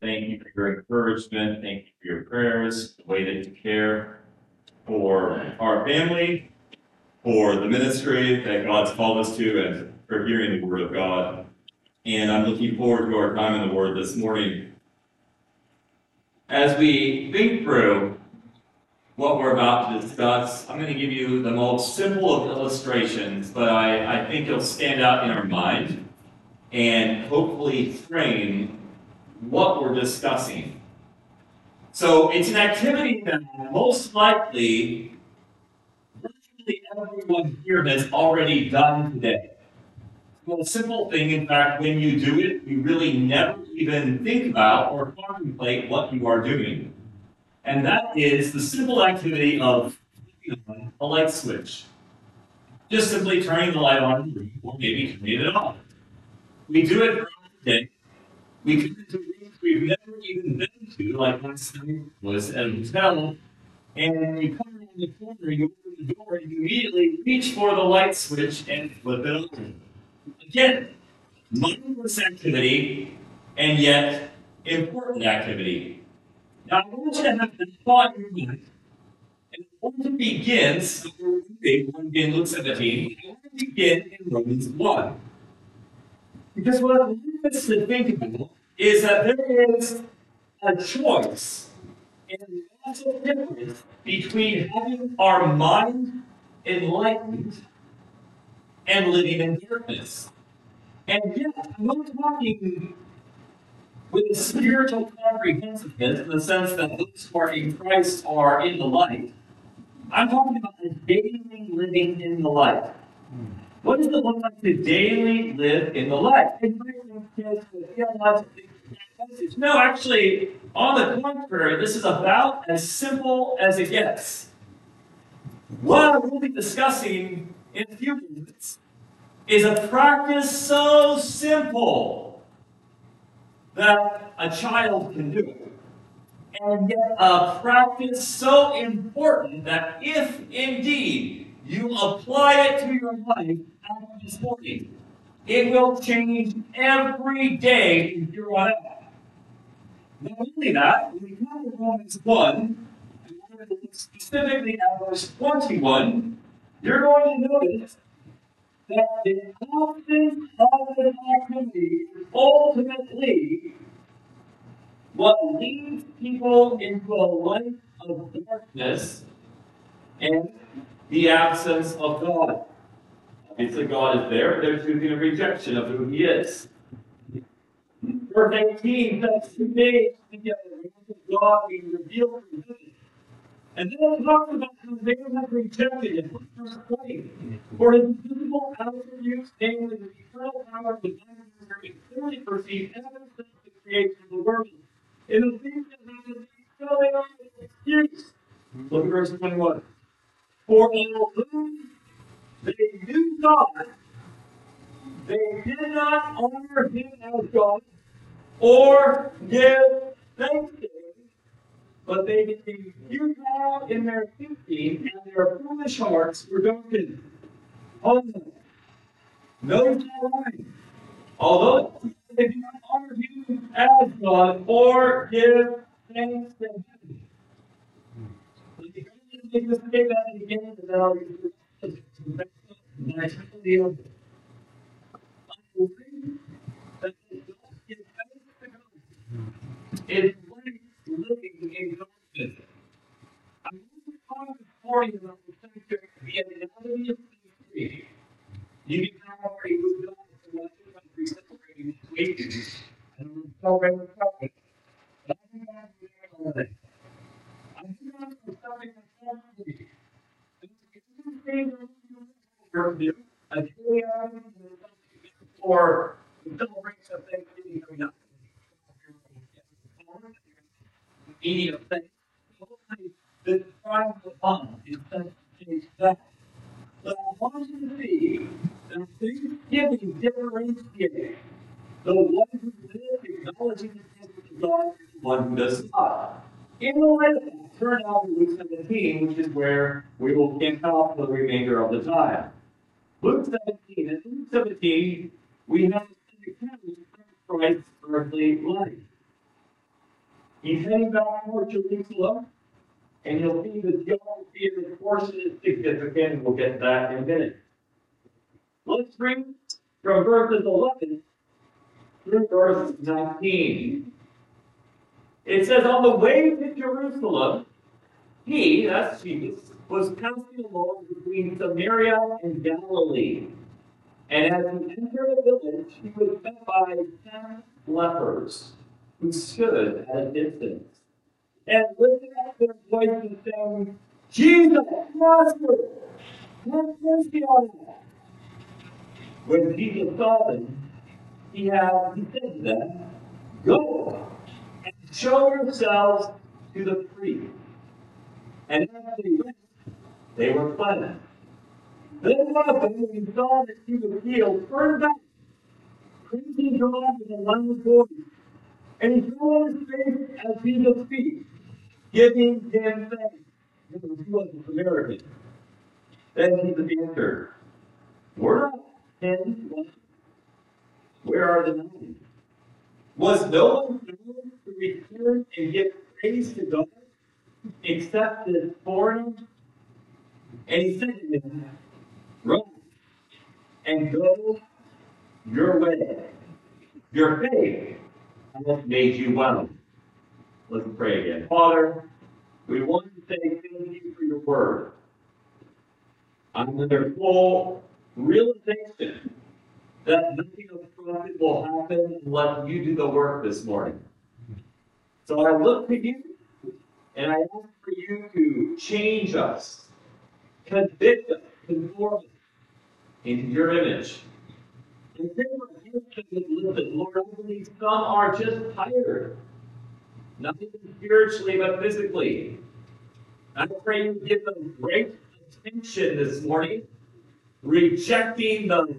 Thank you for your encouragement. Thank you for your prayers, the way that you care for our family, for the ministry that God's called us to, and for hearing the Word of God. And I'm looking forward to our time in the Word this morning. As we think through what we're about to discuss, I'm going to give you the most simple of illustrations, but I think it'll stand out in our mind and hopefully frame what we're discussing. So it's an activity that most likely virtually everyone here has already done today. Well, a simple thing, in fact, when you do it, you really never even think about or contemplate what you are doing. And that is the simple activity of flipping on a light switch. Just simply turning the light on in the room, or maybe turning it off. We do it throughout the day. We come into rooms we've never even been to, like last night was at a hotel, and you come around the corner, you open the door, and you immediately reach for the light switch and flip it on. Again, mindless activity, and yet important activity. Now, I want you to have the thought in your mind, and I want to begin, so we're in Luke 17, I want to begin in Romans 1. Because what I want us to think about is that there is a choice and a massive difference between having our mind enlightened and living in darkness. And yet, I'm not talking with a spiritual comprehensiveness in the sense that those who are in Christ are in the light. I'm talking about the daily living in the light. What does it look like to daily live in the light? No, actually, on the contrary, this is about as simple as it gets. What I will be discussing in a few minutes is a practice so simple that a child can do it. And yet a practice so important that if indeed you apply it to your life after this morning, it will change every day from here on out. Not only that, when we come to Romans 1, and we're going to look specifically at verse 21, you're going to notice that the absence of an activity is ultimately what leads people into a life of darkness and the absence of God. Obviously, God is there, but there's usually a rejection of who He is. Verse 18 says, 2 days together, God being revealed from heaven. And then it talks about how they have rejected Him. Verse 20. For His visible attributes, namely the eternal power of the divine nature, is clearly perceived ever since the creation of the world. In the things that happen, so they are an excuse. Look at verse 21. For although they knew God, they did not honor Him as God or give thanks to Him, but they became futile in their thinking, and their foolish hearts were darkened. Notice that line. Although they do not honor Him as God or give thanks to Him. Make this mistake at the beginning, and then I'll use it. I tell you, that is like living in darkness. I'm going to talk this morning about the subject of the analogy of three. You can have a good job in the country celebrating this week, and I'm celebrating the topic. But I'm going to do that all day. I'm going to do something that's not easy. Or celebrate some Thanksgiving coming up. Eating of things. The trial of fun is such a change that. But I want you to see that Thanksgiving differentiates the one who lives acknowledging the presence of God and the one who does not. In the light of that, turn now to Luke 17, which is where we will camp out for the remainder of the time. Luke 17. In Luke 17, we have an account of Christ's earthly life. He's heading back toward Jerusalem, and you'll see the geography of the portion is significant, and we'll get to that in a minute. Let's read from verses 11 through verse 19. It says, on the way to Jerusalem, he, that's Jesus, was passing along between Samaria and Galilee. And as he entered a village, he was met by 10 lepers, who stood at a distance, and lifted up their voices, saying, Jesus, Master, have mercy on us. When Jesus saw them, he said to them, go and show yourselves to the priest. And as they went, they were cleansed. Then one of them, when he saw that he was healed, turned back, praising God with a loud voice. And he fell on his face at Jesus' feet, giving him thanks. He was a Samaritan. Then Jesus answered, were not 10 left? Where are the 9? Was no one found to return and give praise to God except this foreigner? And he said to him, rise and go your way. Your faith has made you well. Let's pray again. Father, we want to say thank you for your word. I'm under full realization that nothing of profit will happen unless you do the work this morning. So I look to you and I ask for you to change us, convict us, conform us into your image. And then we're here to listen. Lord, I believe some are just tired. Not even spiritually, but physically. I pray you give them great attention this morning, rejecting the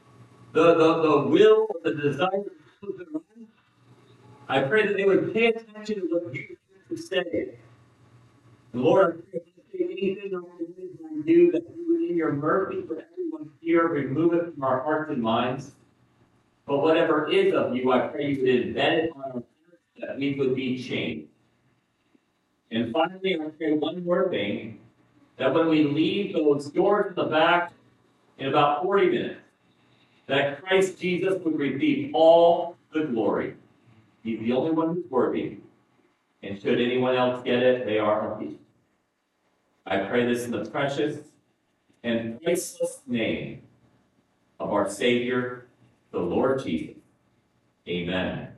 will, the desire of their own. I pray that they would pay attention to what you have to say. And Lord, I pray if I say anything or anything I do, that you would, in your mercy for everyone here, remove it from our hearts and minds. But whatever is of you, I pray you would embed it on our hearts, that we would be changed. And finally, I pray one more thing, that when we leave those doors in the back in about 40 minutes, that Christ Jesus would receive all the glory. He's the only one who's worthy. And should anyone else get it, they are lucky. I pray this in the precious and priceless name of our Savior, the Lord Jesus. Amen.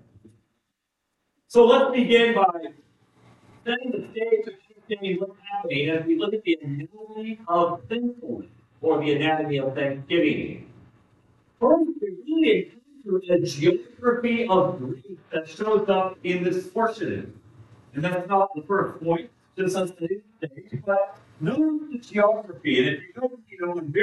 So let's begin by setting the stage of understanding what's happening as we look at the anatomy of thankfulness, or the anatomy of thanksgiving. First, we really encounter a geography of grief that shows up in this portion. And that's not the first point, just on today's stage, but notice the geography. And if you know, I'm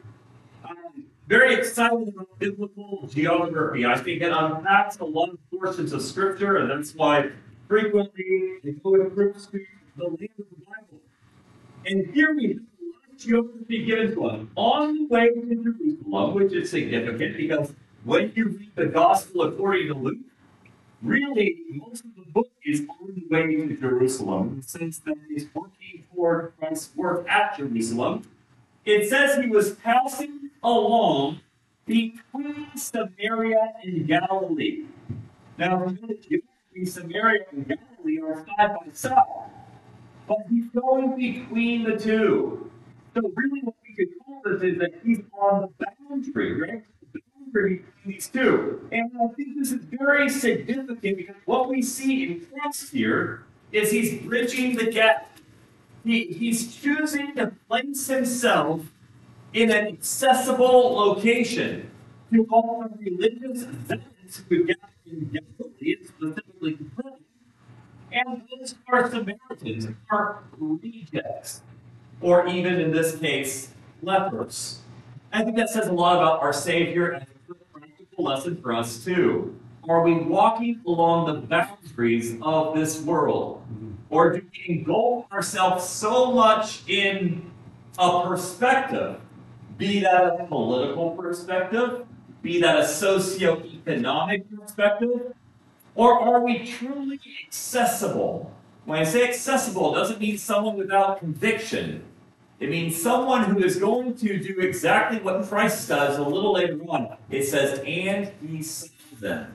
very excited about biblical geography. I think it unpacks a lot of portions of Scripture, and that's why frequently they go in groups to the land of the Bible. And here we have a lot of geography given to us. On the way to Jerusalem, which is significant because when you read the Gospel according to Luke, really most of the book is on the way to Jerusalem, in the sense that he's working toward Christ's work at Jerusalem. It says he was passing along between Samaria and Galilee. Now, Samaria and Galilee are side by side, but he's going between the two. So really what we could call this is that he's on the boundary, right? The boundary between these two. And I think this is very significant because what we see in Christ here is he's bridging the gap. He's choosing to place himself in an accessible location to all the religious zealots who gather in Galilee, specifically Capernaum, and those who are Samaritans, who are rejects, or even in this case, lepers. I think that says a lot about our Savior and a practical lesson for us too. Are we walking along the boundaries of this world? Or do we engulf ourselves so much in a perspective, be that a political perspective, be that a socioeconomic perspective, Or are we truly accessible? When I say accessible, it doesn't mean someone without conviction. It means someone who is going to do exactly what Christ does a little later on. It says, and he saw them.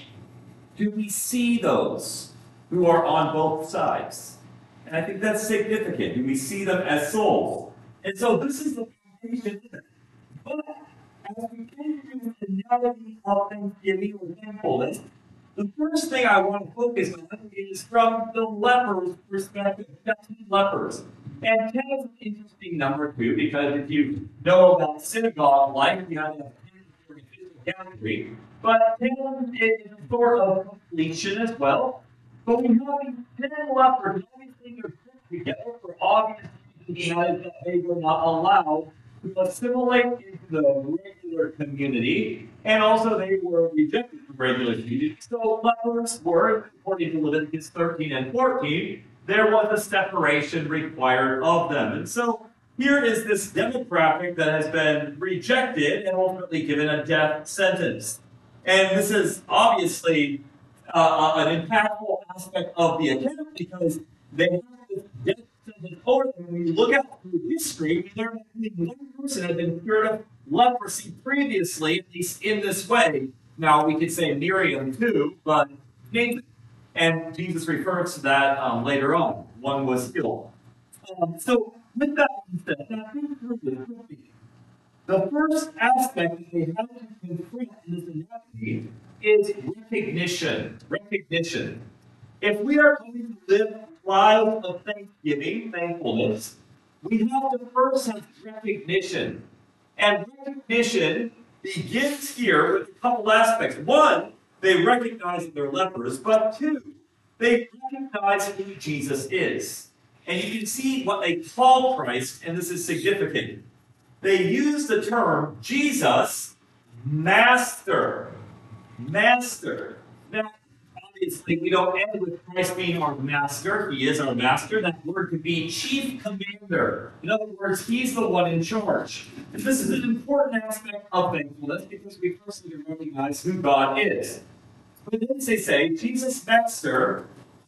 Do we see those who are on both sides? And I think that's significant. Do we see them as souls? And so this is the foundation. But as we get into the analogy of thanksgiving or thankfulness, the first thing I want to focus on is from the leper's perspective, the 10 lepers. And 10 is an interesting number too, because if you know about synagogue life, you have to have 10 for a boundary. But 10 is a sort of completion as well. But we have these 10 lepers, obviously they're put together for obvious reasons that they were not allowed to assimilate into the regular community, and also they were rejected from regular community. So lepers were, according to Leviticus 13 and 14, there was a separation required of them. And so here is this demographic that has been rejected and ultimately given a death sentence. And this is obviously an impactful aspect of the account because they have this death sentence over them. When you look at through history, we learn that only one person had been cured of leprosy previously, at least in this way. Now, we could say Miriam too, but Nathan. And Jesus refers to that later on. One was healed. So, with that being said, now think through this quickly. The first aspect that they have to confront in this analogy is recognition. Recognition. If we are going to live lives of thanksgiving, thankfulness, we have to first have recognition. And recognition begins here with a couple aspects. One, they recognize that they're lepers, but two, they recognize who Jesus is. And you can see what they call Christ, and this is significant. They use the term Jesus, Master. Master. Now, obviously, we don't end with Christ being our master. He is our master. That word could be chief commander. In other words, he's the one in charge. And this is an important aspect of thankfulness because we first need to recognize who God is. But then they say, Jesus, Master,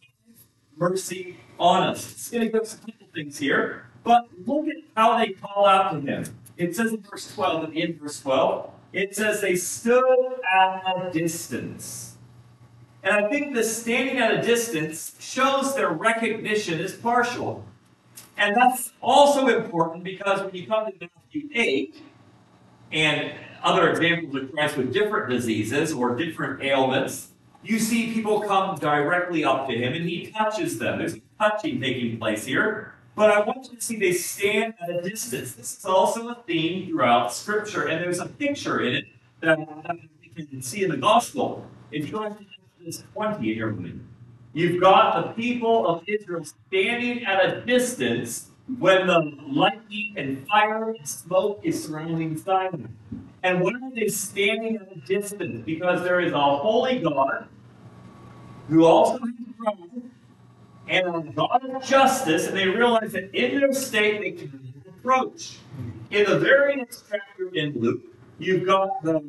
mercy on us. It's going to give us a couple things here. But look at how they call out to him. It says in verse 12, at the end of verse 12, it says they stood at a distance. And I think the standing at a distance shows their recognition is partial. And that's also important because when you come to Matthew 8, and other examples of Christ with different diseases or different ailments, you see people come directly up to him and he touches them. There's touching taking place here. But I want you to see they stand at a distance. This is also a theme throughout Scripture, and there's a picture in it that you can see in the Gospel. If you like to Exodus 20 in your mind, you've got the people of Israel standing at a distance when the lightning and fire and smoke is surrounding Sinai. And why are they standing at a distance? Because there is a holy God who also has a throne and a God of justice, and they realize that in their state they cannot approach. In the very next chapter in Luke, you've got the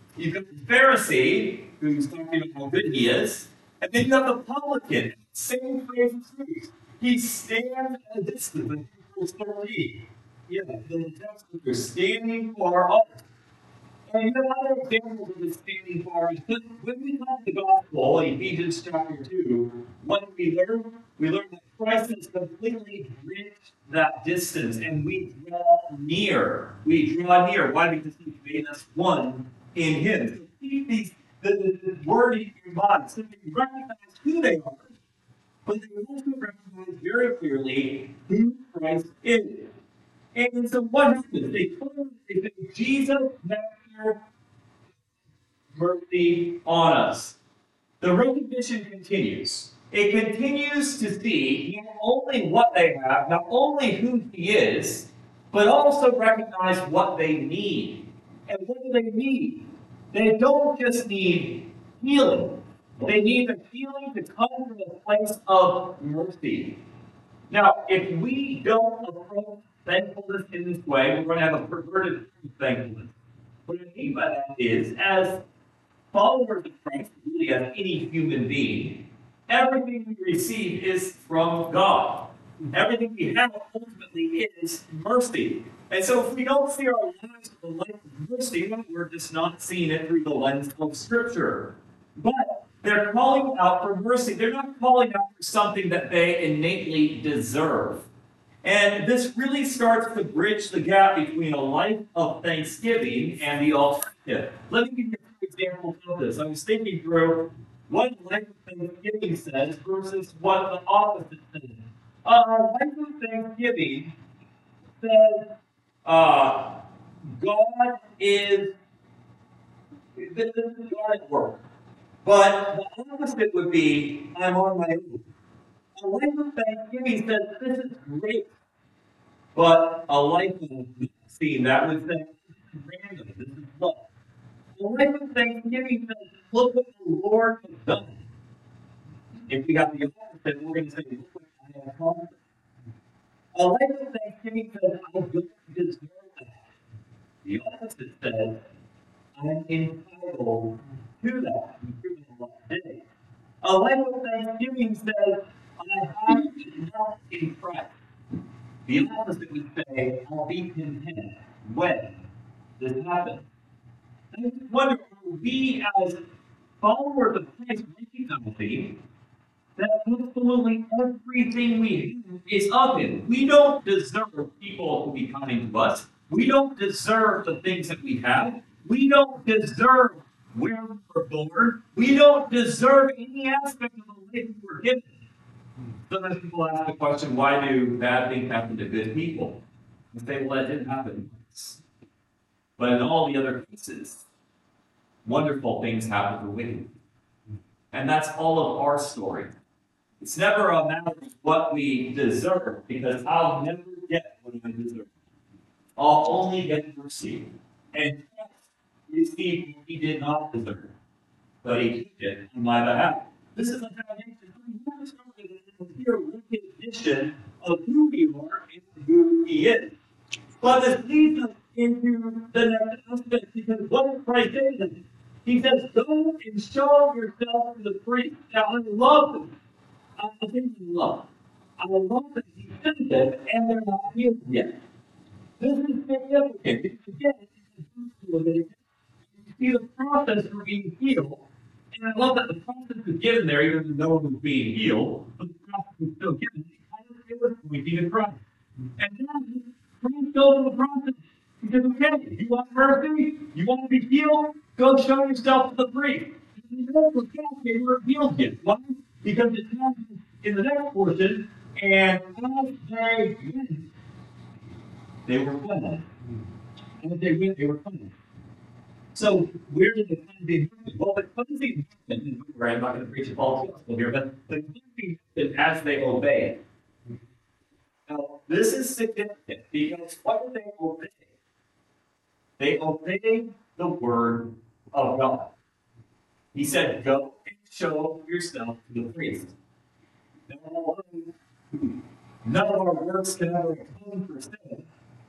Pharisee who's talking about how good he is, and then you have the publican. Same phrase as these. He stands at a distance. In verse 13. Yeah, the text that they're standing far off. And you have other examples of the standing far off. When we come to the gospel, Ephesians chapter 2, what do we learn? We learn that Christ has completely bridged that distance, and we draw near. We draw near. Why? Because he made us one in him. So keep the word in your mind so that you recognize who they are, but they also recognize very clearly who Christ is. And so what happens? They say, Jesus, Master, mercy on us. The recognition continues. It continues to see not only what they have, not only who he is, but also recognize what they need. And what do they need? They don't just need healing. They need the healing to come from a place of mercy. Now, if we don't approach thankfulness in this way, we're going to have a perverted thankfulness. What I mean by that is, as followers of Christ, really as any human being, everything we receive is from God. Everything we have ultimately is mercy. And so if we don't see our lives with the light of mercy, then we're just not seeing it through the lens of Scripture. But they're calling out for mercy. They're not calling out for something that they innately deserve. And this really starts to bridge the gap between a life of thanksgiving and the alternative. Let me give you a few examples of this. I was thinking through what a life of thanksgiving says versus what the opposite says. A life of thanksgiving says God is God at work. But the opposite would be I'm on my own. A life of thanksgiving says this is great. But a life of seeing that would say, this is random, this is love. A life of thanksgiving says, look what the Lord has done. If we got the opposite, we're going to say, look what I have accomplished. A life of thanksgiving says, I don't deserve that. The opposite says, I'm entitled to that. We've proven a lot today. A life of thanksgiving says, I have enough in Christ. The opposite would say, I'll be content when this happens. And I just wonder, are we as followers of Christ recognizing that absolutely everything we have is of Him? We don't deserve people to be kind to us. We don't deserve the things that we have. We don't deserve where we were born. We don't deserve any aspect of the life we were given. Sometimes people ask the question, why do bad things happen to good people? And say, well, that didn't happen once. But in all the other cases, wonderful things happen to wicked. And that's all of our story. It's never a matter of what we deserve, because I'll never get what I deserve. I'll only get mercy. And Christ received what He did not deserve, but He took it on my behalf. This is the foundation. We started here with the addition of who we are and who He is. But this leads us into the next aspect, because what does Christ say? He says, go and show yourself to the priest. Now, I love this. I think I love. I love that He says this, and they're not healed yet. This is significant, because again, you see the process for being healed. And I love that the process is given there, even though no one was being healed, but the process was still given because it was pointing to Christ. And now, Christ goes through the process. He says, okay, you want mercy? You want to be healed? Go show yourself to the priest. And you know, for God, they weren't healed yet. Why? Because it happens in the next portion, and as they went, they were cleansed. And as they went, they were cleansed. So where did the cleansing happen? Well, the cleansing happened, right? I'm not going to preach a false gospel here, but the cleansing happened as they obeyed. Now, this is significant because what did they obey? They obeyed the word of God. He said, go and show yourself to the priest. Now, none of our works can ever atone for sin.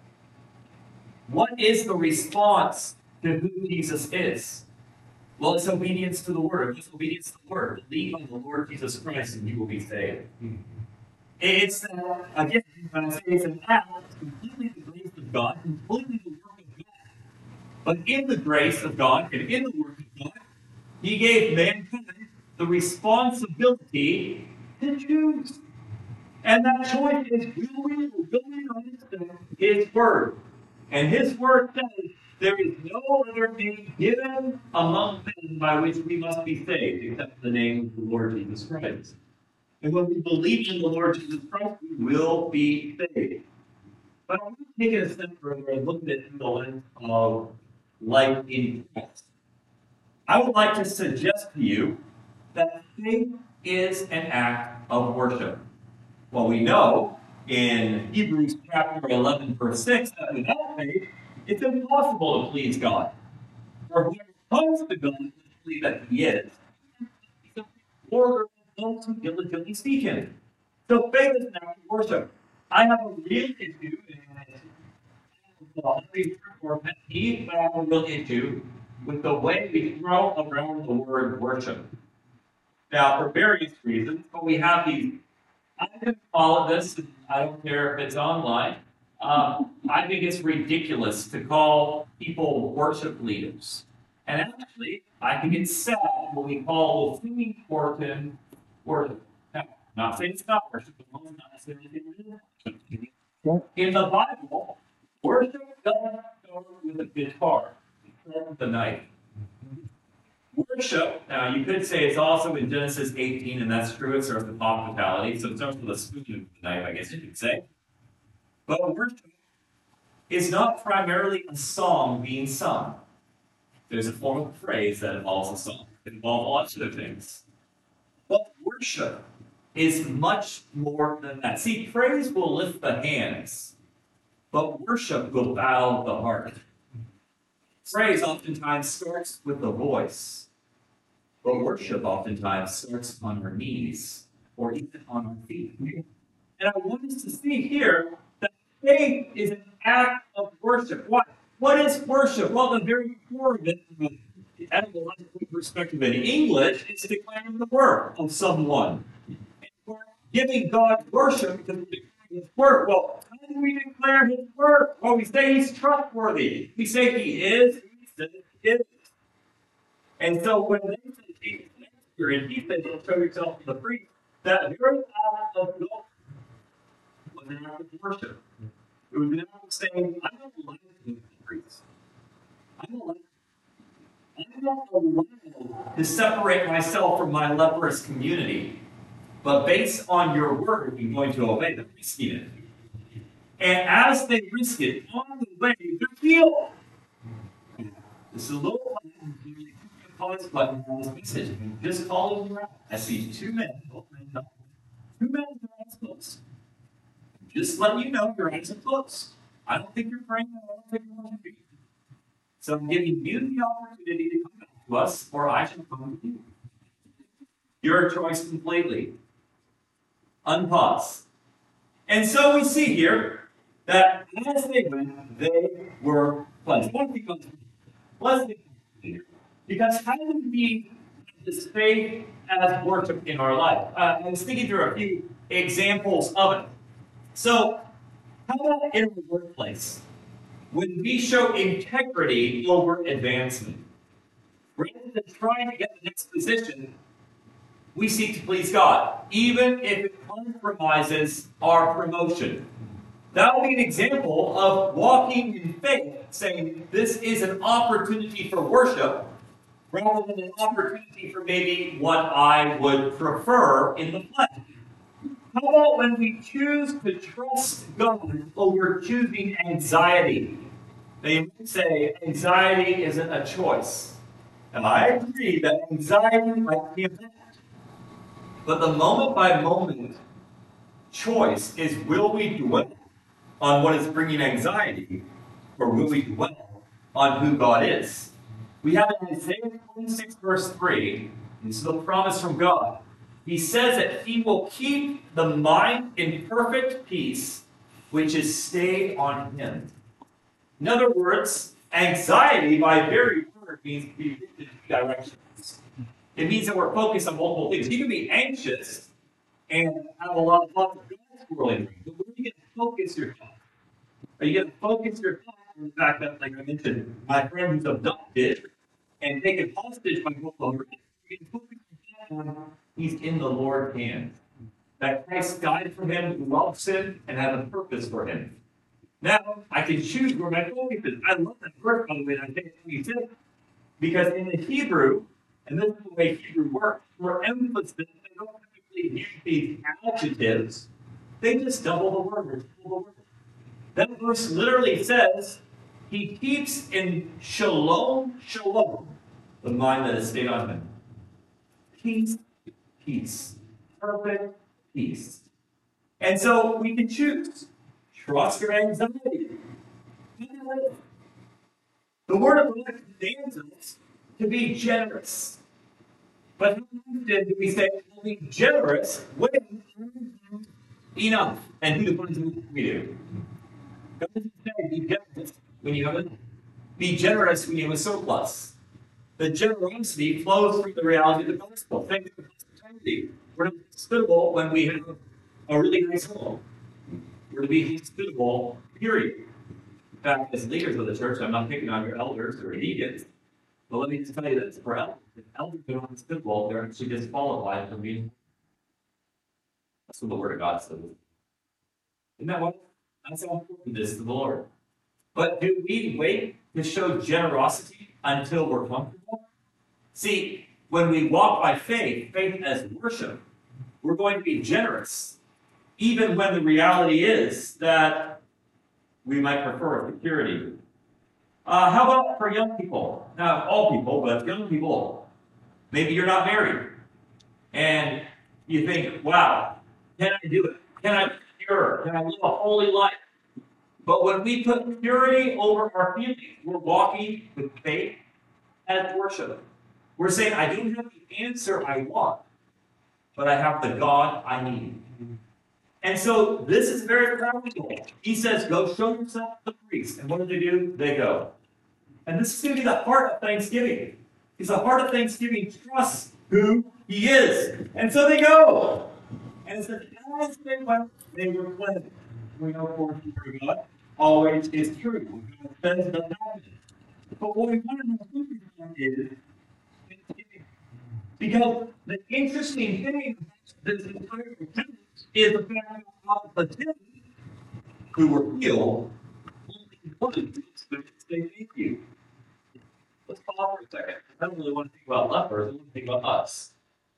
What is the response to who Jesus is? Well, it's obedience to the word. It's obedience to the word. Believe on the Lord Jesus Christ and you will be saved. It's, again, when I say it's an act, it's completely the grace of God, completely the work of God. But in the grace of God and in the work of God, He gave mankind the responsibility to choose. And that choice is will we or will we not accept His word. And His word says, there is no other name given among men by which we must be saved, except the name of the Lord Jesus Christ. And when we believe in the Lord Jesus Christ, we will be saved. But I want to take it a step further and look at it through the lens of life in Christ. I would like to suggest to you that faith is an act of worship. Well, we know in Hebrews chapter 11, verse 6, that without faith, it's impossible to please God. For whoever comes to God must believe that He is, or those who diligently seek Him. So faith is an act of worship. I have a real issue, and it's or pet peeve, but I have a real issue with the way we throw around the word worship. Now, for various reasons, but we have these, I can call it this, I don't care if it's online. I think it's ridiculous to call people worship leaders. And actually, I think it's sad when we call the singing portion worship. Now, not saying it's not worship, but it's not necessarily worship. In the Bible, worship doesn't start with a guitar. It starts with a knife. Worship, now you could say it's also in Genesis 18, and that's true, it starts with hospitality, so it starts with a spoon and a knife, I guess you could say. But worship is not primarily a song being sung. There's a form of praise that involves a song. It involves lots of other things. But worship is much more than that. See, praise will lift the hands, but worship will bow the heart. Praise oftentimes starts with the voice, but worship oftentimes starts on our knees or even on our feet. And I want us to see here that faith is an act of worship. What is worship? Well, the very core of it, from an etymological perspective in English, is declaring the word of someone. And we're giving God worship because we declare His word. Well, how do we declare His word? Well, we say He's trustworthy. We say He is who He says He is. And so when they said Jesus answered, and He said, "Don't show yourself to the priest," that very act of God was an act of worship. It was an act of saying, "I'm not allowed to be the priest. I'm not allowed to separate myself from my leprous community. But based on your word, I'm going to obey them, risking it." And as they risk it, on the way, they're healed. This is a little pause button on this message. Just follow me around. I see two men, both men, two men with their eyes closed. Just letting you know your eyes are closed. I don't think you're praying, I don't think you're watching. So I'm giving you the opportunity to come back to us, or I shall come with you. Your choice completely. Unpause. And so we see here that as they went, they were cleansed. One thing comes blessed because how do we this faith as worship in our life? I was thinking through a few examples of it. So, how about in the workplace? When we show integrity over advancement, rather than trying to get the next position, we seek to please God, even if it compromises our promotion. That would be an example of walking in faith, saying this is an opportunity for worship, rather than an opportunity for maybe what I would prefer in the flesh. How about when we choose to trust God over choosing anxiety? Now you might say anxiety isn't a choice. And I agree that anxiety might be a fact. But the moment by moment choice is, will we dwell on what is bringing anxiety, or will we dwell on who God is? We have in Isaiah 26 verse 3, this is the promise from God. He says that He will keep the mind in perfect peace, which is stayed on Him. In other words, anxiety by very word means to be in two directions. It means that we're focused on multiple things. You can be anxious and have a lot of thoughts of God swirling through. But where are you going to focus your thoughts? Are you going to focus your thoughts on the fact that, like I mentioned, my friend who's abducted and taken hostage by Boko Haram? You can focus your thoughts on he's in the Lord's hands. That Christ died for him, loves him, and has a purpose for him. Now, I can choose where my focus is. I love that verse, by the way, in Isaiah 26, because in the Hebrew, and this is the way Hebrew works, for emphasis, they don't typically use these adjectives. They just double the word, or triple the word. That verse literally says, He keeps in shalom, shalom, the mind that is stayed on Him. Peace, peace, perfect peace. And so we can choose. Trust your anxiety. The Word of God commands us to be generous. But how often do we say, I'll be generous when enough? And who defines enough? We do. God doesn't say be generous when you have enough. Be generous when you have a surplus. The generosity flows from the reality of the gospel. Think of hospitality. We're not hospitable when we have a really nice home. We're to be hospitable, period. In fact, as leaders of the church, I'm not picking on your elders or deacons, but let me just tell you this: for elders, if elders are not hospitable, they're actually disqualified from being. That's what the Word of God says. Isn't that what? That's how important this is to the Lord. But do we wait to show generosity until we're comfortable? See, when we walk by faith, faith as worship, we're going to be generous, even when the reality is that we might prefer security. How about for young people? Not all people, but young people. Maybe you're not married, and you think, wow, can I do it? Can I be pure? Can I live a holy life? But when we put purity over our feelings, we're walking with faith as worship. We're saying, I don't have the answer I want, but I have the God I need. And so this is very practical. He says, go show yourself to the priest. And what do? They go. And this is going to be the heart of Thanksgiving. Because the heart of Thanksgiving trusts who he is. And so they go. And it says, as they went, they were cleansed. We know for God always is true. God says doesn't happen. But what we want to know is Thanksgiving. Because the interesting thing about this entire account is the fact that the 10 who were healed, only one say thank you. Let's pause for a second. I don't really want to think about lepers, I want to think about us.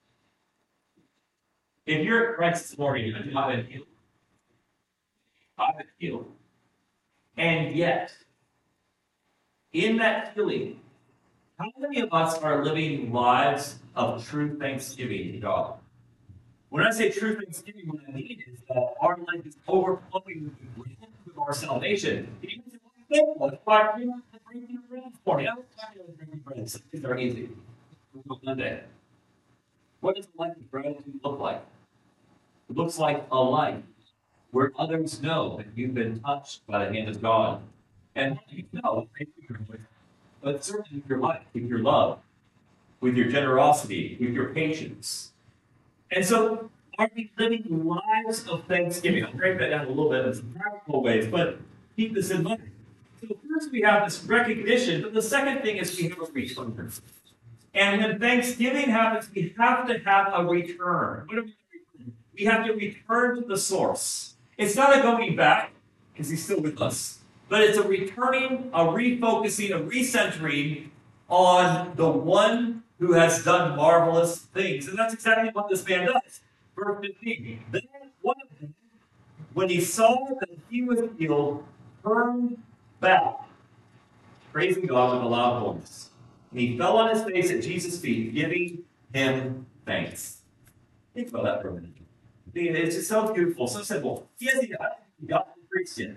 If you're at Christ this morning and you've not been healed, I've been healed. And yet, in that healing, how many of us are living lives of true thanksgiving to God? When I say true thanksgiving, what I mean is that our life is overflowing with the gratitude of our salvation. Even if we're thankful, it's like we want to bring you bread this morning. I was talking about bringing bread. Some things are easy. Monday. What does a life of gratitude look like? It looks like a life where others know that you've been touched by the hand of God. And you know, but certainly with your life, with your love, with your generosity, with your patience. And so, are we living lives of thanksgiving? I'll break that down a little bit in some practical ways, but keep this in mind. So first we have this recognition, but the second thing is we have a return. And when Thanksgiving happens, we have to have a return. What do we return? We have to return to the source. It's not a going back, because he's still with us, but it's a returning, a refocusing, a recentering on the one who has done marvelous things. And that's exactly what this man does. Verse 15. Then one of them, when he saw that he was healed, turned back, praising God with a loud voice. And he fell on his face at Jesus' feet, giving him thanks. Think about that for a minute. It's just so beautiful, so simple. He hasn't got the priest yet.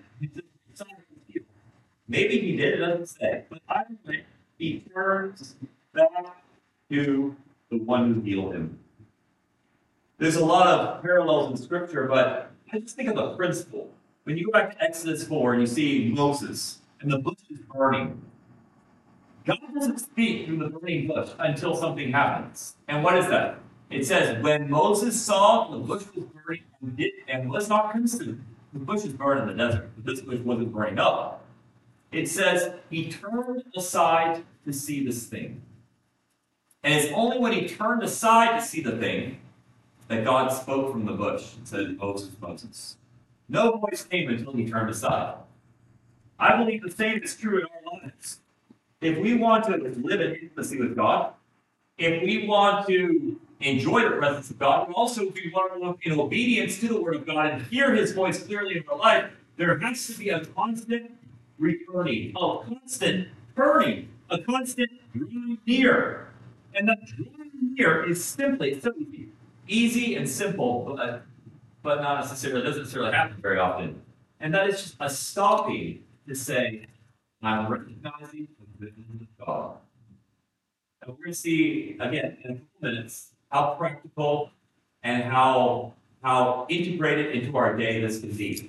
Maybe he did, it doesn't say. But I think he turns back to the one who healed him. There's a lot of parallels in Scripture, but I just think of a principle. When you go back to Exodus 4 and you see Moses and the bush is burning, God doesn't speak through the burning bush until something happens. And what is that? It says, when Moses saw the bush was burning and was not consumed, the bush is burned in the desert, but this bush wasn't burning up. It says, he turned aside to see this thing. And it's only when he turned aside to see the thing that God spoke from the bush and said, Moses, Moses. No voice came until he turned aside. I believe the same is true in our lives. If we want to live in intimacy with God, if we want to enjoy the presence of God, but also if we want to walk in obedience to the Word of God and hear His voice clearly in our life, there has to be a constant returning, a constant turning, a constant drawing near. And that drawing near is simply, so easy and simple, but not necessarily, doesn't necessarily happen very often. And that is just a stopping to say, I'm recognizing the goodness of God. And we're going to see, again, in a couple minutes, how practical and how integrated into our day this can be.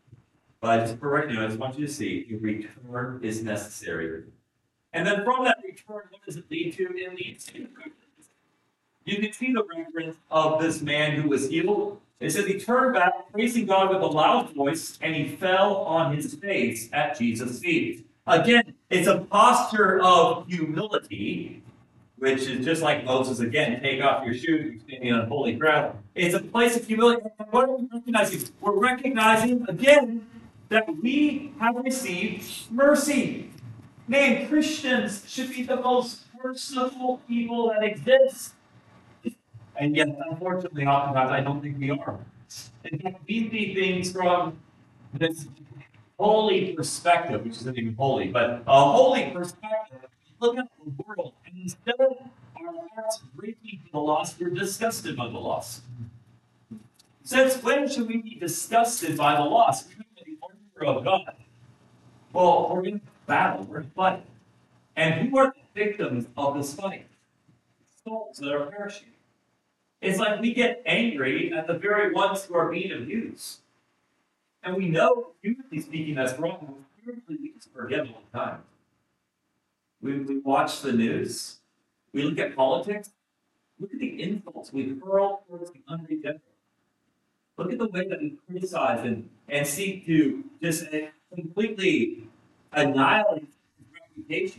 But just for right now, I just want you to see, your return is necessary. And then from that turn, what does it lead to? It leads to you can see the reference of this man who was healed. It says he turned back, praising God with a loud voice, and he fell on his face at Jesus' feet. Again, it's a posture of humility, which is just like Moses again, take off your shoes, you're standing on holy ground. It's a place of humility. And what are we recognizing? We're recognizing again that we have received mercy. Man, Christians should be the most merciful people that exist. And yet, unfortunately, oftentimes I don't think we are. In fact, we see things from this holy perspective, which isn't even holy, but a holy perspective. Look at the world, and instead of our hearts breaking for the lost, we're disgusted by the lost. Since when should we be disgusted by the lost? We're the armor of God. Well, we're in battle, we're in fight. And who are the victims of this fight? Souls that are perishing. It's like we get angry at the very ones who are being abused. And we know, humanly speaking, that's wrong. Spiritually, we just forget all the time. We watch the news. We look at politics. Look at the insults we hurl towards the unregenerate. Look at the way that we criticize and seek to just completely annihilate his reputation.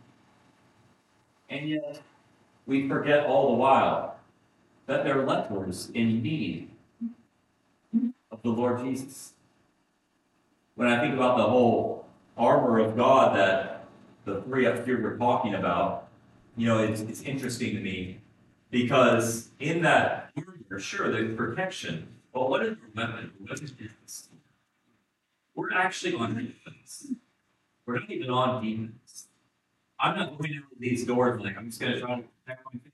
And yet, we forget all the while that they're lepers in need of the Lord Jesus. When I think about the whole armor of God that the three up here were talking about, it's interesting to me because in that armor, sure, there's protection, but what is the weapon? What is this? We're actually on defense. We're not even on defense. I'm not going out these doors like I'm just going to try to protect my family.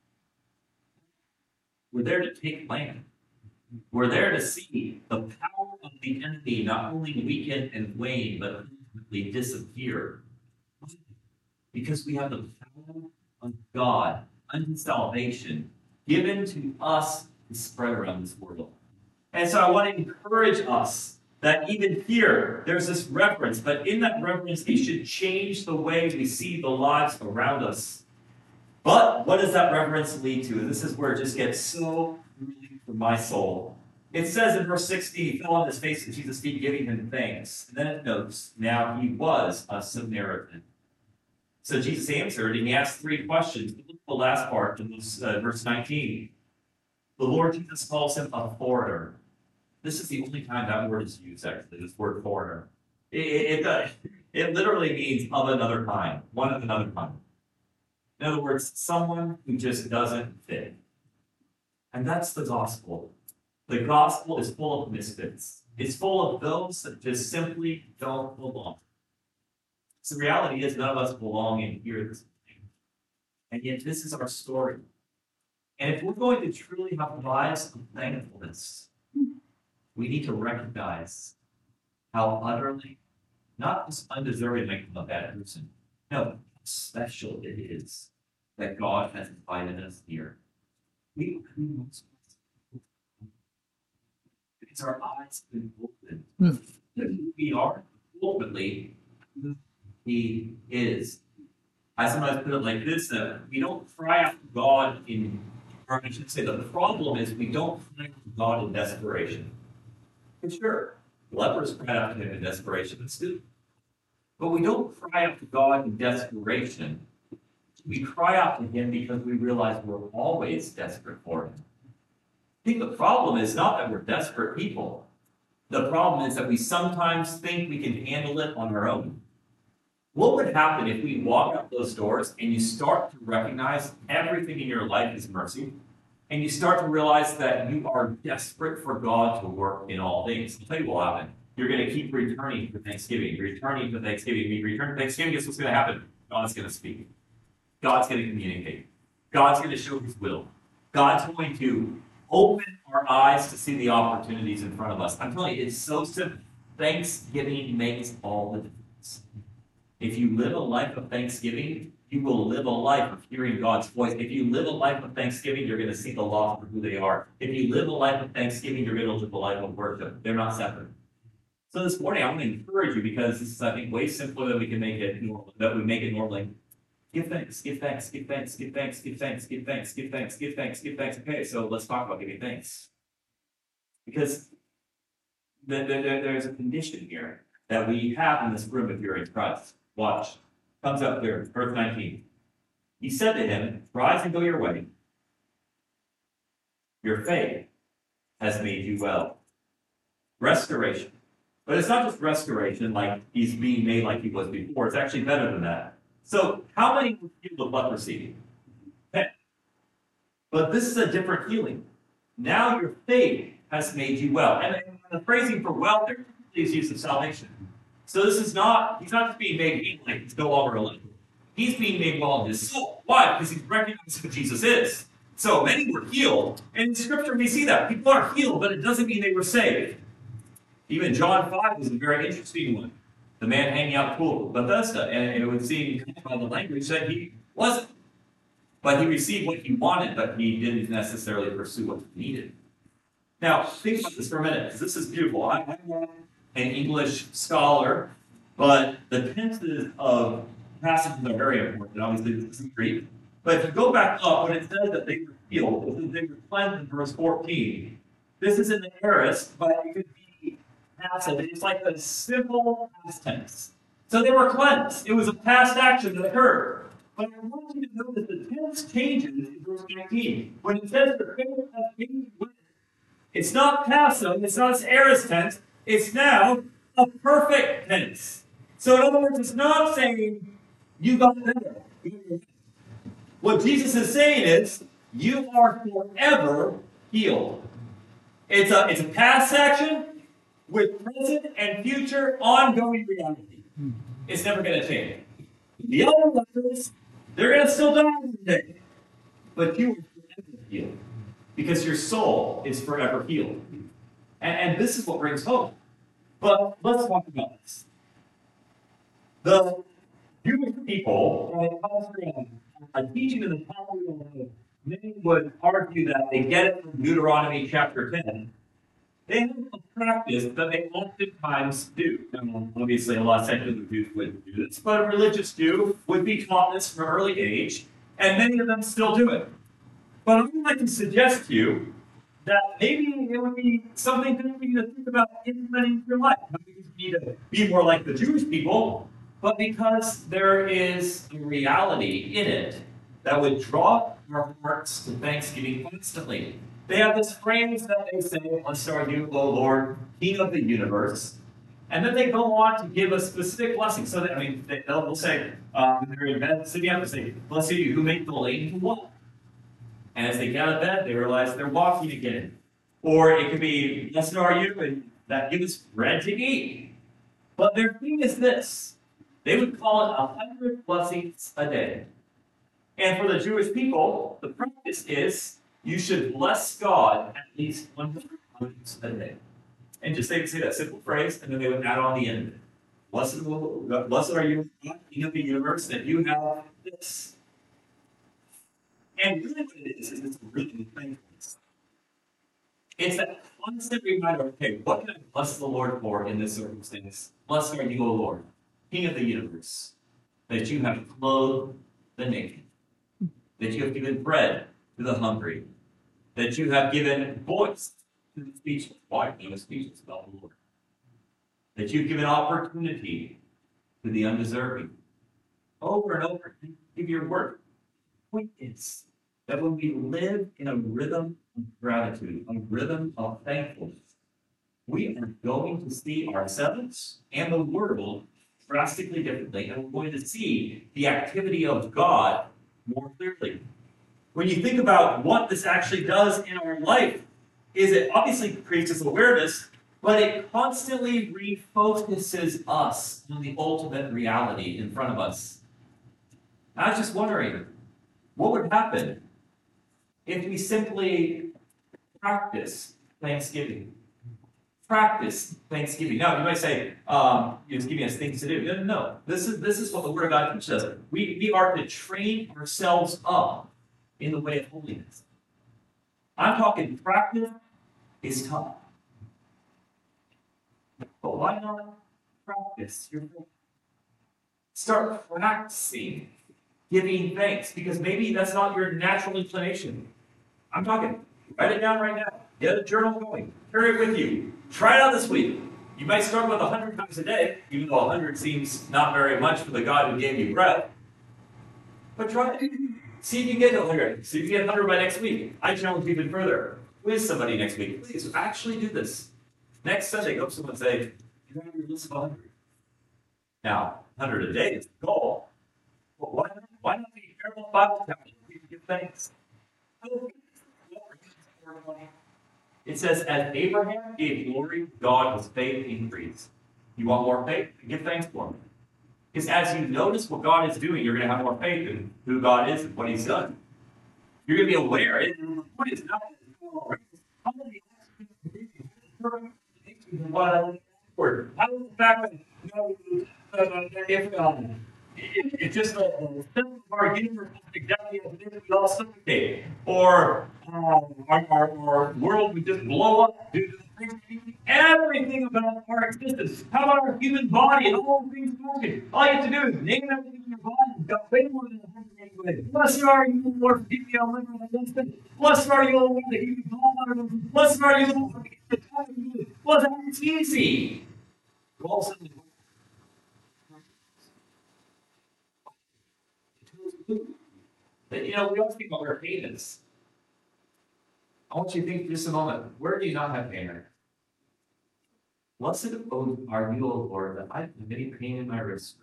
We're there to take land. We're there to see the power of the enemy not only weaken and wane, but ultimately disappear. Because we have the power of God unto salvation given to us to spread around this world. And so I want to encourage us that even here, there's this reverence, but in that reverence, it should change the way we see the lives around us. But what does that reverence lead to? And this is where it just gets so really for my soul. It says in verse 60, he fell on his face at Jesus' feet, giving him thanks. And then it notes, now he was a Samaritan. So Jesus answered, and he asked three questions. Look at the last part in verse 19. The Lord Jesus calls him a foreigner. This is the only time that word is used, actually, this word foreigner. It literally means of another kind, one of another kind. In other words, someone who just doesn't fit. And that's the gospel. The gospel is full of misfits. It's full of those that just simply don't belong. So the reality is none of us belong in here this morning. And yet this is our story. And if we're going to truly have lives of thankfulness, we need to recognize how utterly, not just undeserving like I'm a bad person, no, how special it is that God has invited us here. Because our eyes have been opened to who we are, ultimately, who He is. I sometimes put it like this, that we don't cry out to God or I should say the problem is we don't cry out to God in desperation. And sure, lepers cried out to Him in desperation, but still. But we don't cry out to God in desperation. We cry out to Him because we realize we're always desperate for Him. I think the problem is not that we're desperate people. The problem is that we sometimes think we can handle it on our own. What would happen if we walk out those doors and you start to recognize everything in your life is mercy, and you start to realize that you are desperate for God to work in all things? I'll tell you what will happen. You're going to keep returning to Thanksgiving, returning to Thanksgiving. You return to Thanksgiving, guess what's going to happen? God's going to speak. God's going to communicate. God's going to show His will. God's going to open our eyes to see the opportunities in front of us. I'm telling you, it's so simple. Thanksgiving makes all the difference. If you live a life of thanksgiving, you will live a life of hearing God's voice. If you live a life of thanksgiving, you're going to see the lost for who they are. If you live a life of thanksgiving, you're going to live a life of worship. They're not separate. So this morning, I want to encourage you, because this is, I think, way simpler than we can make it normal, that we make it normally. Give thanks, give thanks, give thanks, give thanks, give thanks, give thanks, give thanks, give thanks, give thanks. Okay, so let's talk about giving thanks. Because there's a condition here that we have in this room if you're in Christ. Watch. Comes up there, verse 19. He said to him, rise and go your way. Your faith has made you well. Restoration. But it's not just restoration like he's being made like he was before. It's actually better than that. So how many were healed of leprosy? 10. But this is a different healing. Now your faith has made you well. And the phrasing for well there is use of salvation. So this is not, he's not just being made healing, he's no longer alive. He's being made well in his soul. Why? Because he's recognizing who Jesus is. So many were healed. And in Scripture we see that. People are healed, but it doesn't mean they were saved. Even John 5 is a very interesting one. The man hanging out the pool of Bethesda. And it would seem by the language that he wasn't. But he received what he wanted, but he didn't necessarily pursue what he needed. Now, think about this for a minute, because this is beautiful. I'm not an English scholar, but the tenses of passages are very important. Obviously, this is Greek. But if you go back up, when it says that they were healed, it says they were cleansed in verse 14. This is in the aorist, but it could be passive. It's like a simple past tense. So they were cleansed. It was a past action that occurred. But I want you to notice the tense changes in verse 19. When it says the faith has made you well, it's not passive, it's not an aorist tense, it's now a perfect tense. So in other words, it's not saying you got better. What Jesus is saying is, you are forever healed. It's a past action with present and future ongoing reality. It's never going to change. The other lepers, they're going to still die one day. But you are forever healed. Because your soul is forever healed. And this is what brings hope. But let's talk about this. The Jewish people, when it comes to a teaching in the Talmud, many would argue that they get it from Deuteronomy chapter 10. They have a practice that they oftentimes do. And obviously, a lot of secular Jews wouldn't do this, but a religious Jew would be taught this from an early age, and many of them still do it. But I would like to suggest to you that maybe it would be something good for you to think about implementing in your life. Not because you need to be more like the Jewish people, but because there is a reality in it that would draw our hearts to thanksgiving constantly. They have this phrase that they say, blessed are you, O Lord, King of the universe. And then they go on to give a specific blessing. So, they'll say, they're in bed, sitting up, and say, blessed are you, who make the lame to walk. And as they get out of bed, they realize they're walking again. Or it could be, blessed are you, and that gives us bread to eat. But their thing is this. They would call it 100 blessings a day. And for the Jewish people, the practice is you should bless God at least 100 times a day. And just they would say that simple phrase, and then they would add on the end. Blessed are you, God, King of the universe, that you have this. And really what it is it's really thankfulness. It's that constant reminder, okay, what can I bless the Lord for in this circumstance? Blessed are you, O Lord, King of the universe, that you have clothed the naked, that you have given bread to the hungry, that you have given voice to the speechless. Why? I was speechless about the Lord. That you've given opportunity to the undeserving. Over and over, give your word. Point is that when we live in a rhythm of gratitude, a rhythm of thankfulness, we are going to see ourselves and the world drastically differently, and we're going to see the activity of God more clearly. When you think about what this actually does in our life, is it obviously creates this awareness, but it constantly refocuses us on the ultimate reality in front of us. I was just wondering, what would happen if we simply practice Thanksgiving? Practice Thanksgiving. Now, you might say, it's giving us things to do. No, no, no. This is what the Word of God teaches us. We are to train ourselves up in the way of holiness. I'm talking practice is tough. But why not practice your faith? Start practicing giving thanks, because maybe that's not your natural inclination. I'm talking, write it down right now. Get a journal going. Carry it with you. Try it out this week. You might start with 100 times a day, even though 100 seems not very much for the God who gave you breath. But try it. See if you get to 100. See if you get 100 by next week. I challenge you even further. Quiz somebody next week. Please actually do this. Next Sunday, go up to someone and say, you have your list of 100. Now, 100 a day is the goal. Well, why not be careful Bible chapter? We can give thanks. It says, as Abraham gave glory, God was faith increased. You want more faith? Give thanks for him. Because as you notice what God is doing, you're going to have more faith in who God is and what he's done. You're going to be aware. What is not how many how is the fact that if it's just a symptom of our universe exactly as it is, we all suffocate, or our world would just blow up due to the things, everything about our existence. How about our human body and all the things function? All you have to do is name everything in your body. You've got way more than 100 anyway. Blessed are you, Lord, forgive me our liver and husband. Blessed are you, Lord, that you can call on him. Blessed are you, Lord, that you can talk to him. Blessed are you, it's easy. Also, we always think about where pain is. I want you to think for just a moment, where do you not have pain? Blessed are you, O Lord, that I have any pain in my wrist.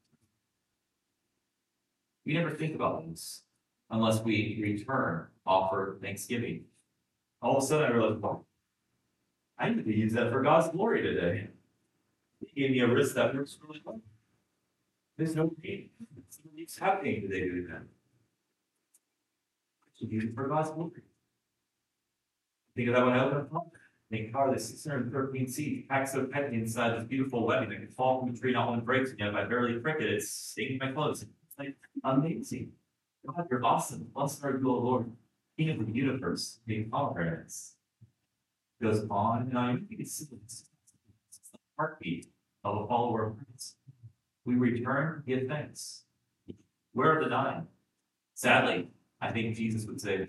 We never think about this unless we return, offer thanksgiving. All of a sudden I realize, well, I need to use that for God's glory today. He gave me a wrist that works really well. There's no pain. It's happening today doing that. I should use it for God's glory. Think of that when I open a pump. Make a car that's 613 seats, packs of pet inside this beautiful wedding that can fall from the tree, not one breaks, and yet if I barely prick it, it's stinging my clothes. It's like amazing. God, you're awesome. Blessed are you, O Lord, King of the universe, being pomegranates. Goes on and on. You can see it's the heartbeat of a follower of Christ. We return, give thanks. Where are the dying? Sadly, I think Jesus would say,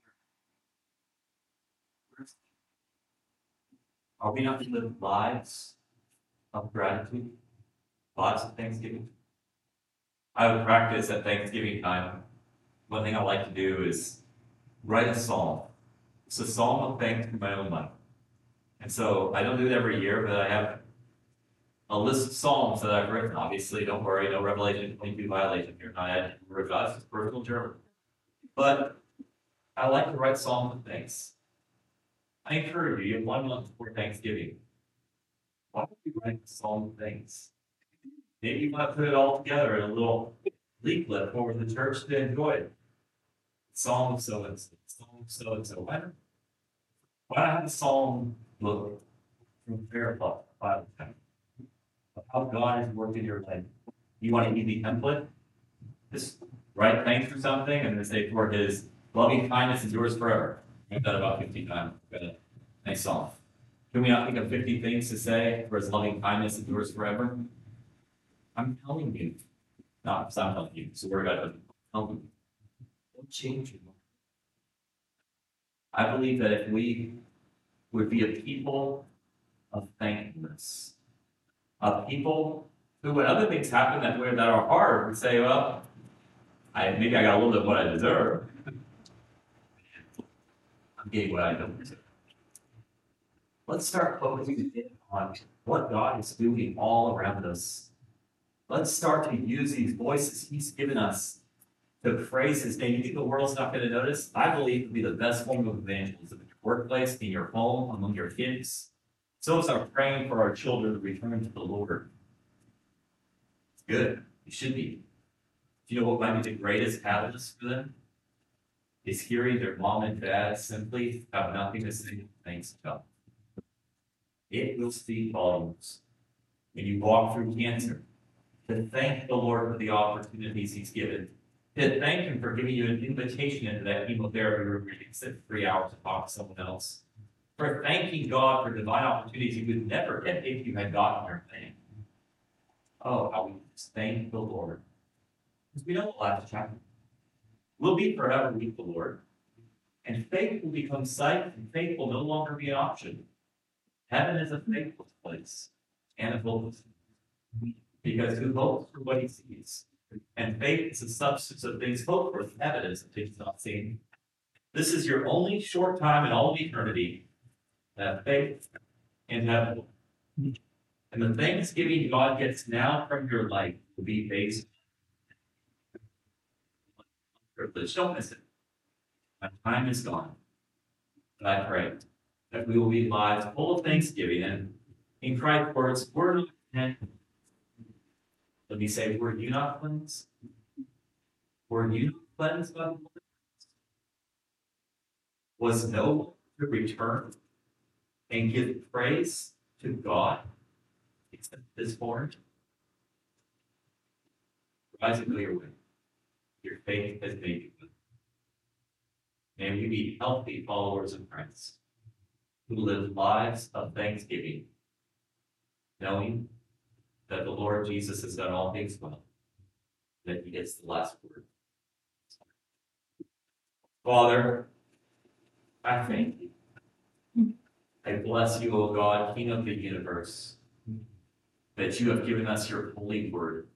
are we not to live lives of gratitude, lives of thanksgiving? I would practice at Thanksgiving time. One thing I like to do is write a psalm. It's a psalm of thanks to my own life. And so I don't do it every year, but I have a list of psalms that I've written. Obviously, don't worry, no Revelation 22 violation here. Not added to the Word of God, it's personal journal. But I like to write psalms of thanks. I encourage you, you have 1 month before Thanksgiving. Why don't you write a psalm of thanks? Maybe you want to put it all together in a little leaflet for the church to enjoy. Psalm of so-and-so, Psalm of so-and-so. Why not have a psalm book from Fairplot, Bible time, of how God has worked in your life? You want an easy template? Just write thanks for something and then say, for his loving kindness endures forever. I've done about 50 times. Got a nice psalm. Can we not think of 50 things to say for his loving kindness endures forever? I'm telling you. No, it's not telling you. So we're going to tell you. Don't change it. I believe that if we would be a people of thankfulness, a people who, when other things happen that are hard, would say, well, maybe I got a little bit of what I deserve. I'm getting what I don't deserve. Let's start focusing on what God is doing all around us. Let's start to use these voices he's given us to praise his name. You think the world's not going to notice? I believe it would be the best form of evangelism in your workplace, in your home, among your kids. Some of us are praying for our children to return to the Lord. It's good. You should be. Do you know what might be the greatest catalyst for them? Is hearing their mom and dad simply have nothing to say thanks to God. It will speak volumes when you walk through cancer, to thank the Lord for the opportunities he's given, to thank him for giving you an invitation into that chemotherapy room where you can sit 3 hours to talk to someone else, for thanking God for divine opportunities you would never get if you had gotten your thing. Oh, how we just thank the Lord. Because we know the last chapter. We'll be forever with the Lord. And faith will become sight, and faith will no longer be an option. Heaven is a faithless place and a hopeless place. Because who hopes for what he sees? And faith is the substance of things hoped for, the evidence of things not seen. This is your only short time in all of eternity to have faith and have hope. And the thanksgiving God gets now from your life will be based on privilege. Don't miss it. My time is gone. But I pray that we will be lives full of thanksgiving. And in Christ's words, we're not content. Let me say, were you not cleansed? Were you not cleansed by the blood? Was no one to return and give praise to God except this born? Rise and go your way. Your faith has made you good. May we be healthy followers of Christ who live lives of thanksgiving, knowing that the Lord Jesus has done all things well, that he gets the last word. Father, I thank you. I bless you, O God, King of the universe, that you have given us your holy word.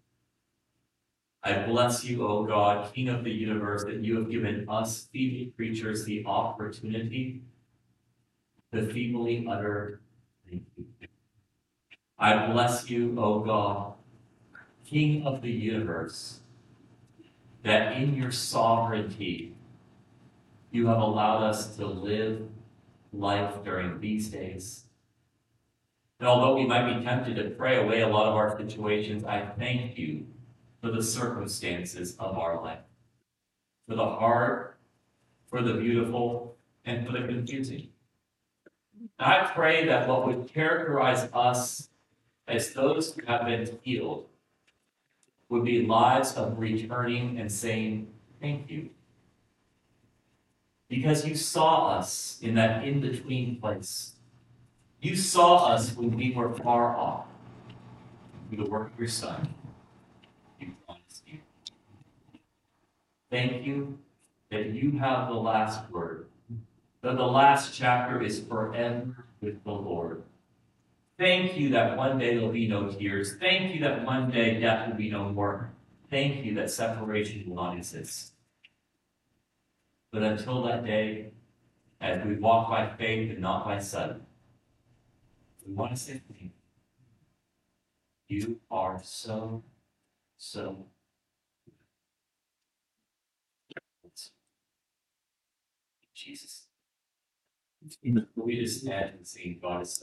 I bless you, O God, King of the universe, that you have given us feeble creatures the opportunity to feebly utter thank you. I bless you, O God, King of the universe, that in your sovereignty you have allowed us to live life during these days. And although we might be tempted to pray away a lot of our situations, I thank you for the circumstances of our life, for the hard, for the beautiful, and for the confusing. And I pray that what would characterize us as those who have been healed would be lives of returning and saying, thank you. Because you saw us in that in-between place. You saw us when we were far off. Through the work of your Son, you promised you. Thank you that you have the last word, that the last chapter is forever with the Lord. Thank you that one day there'll be no tears. Thank you that one day death will be no more. Thank you that separation will not exist. But until that day, as we walk by faith and not by sight, we want to say thank you. You are so good. Jesus. We just stand and sing God is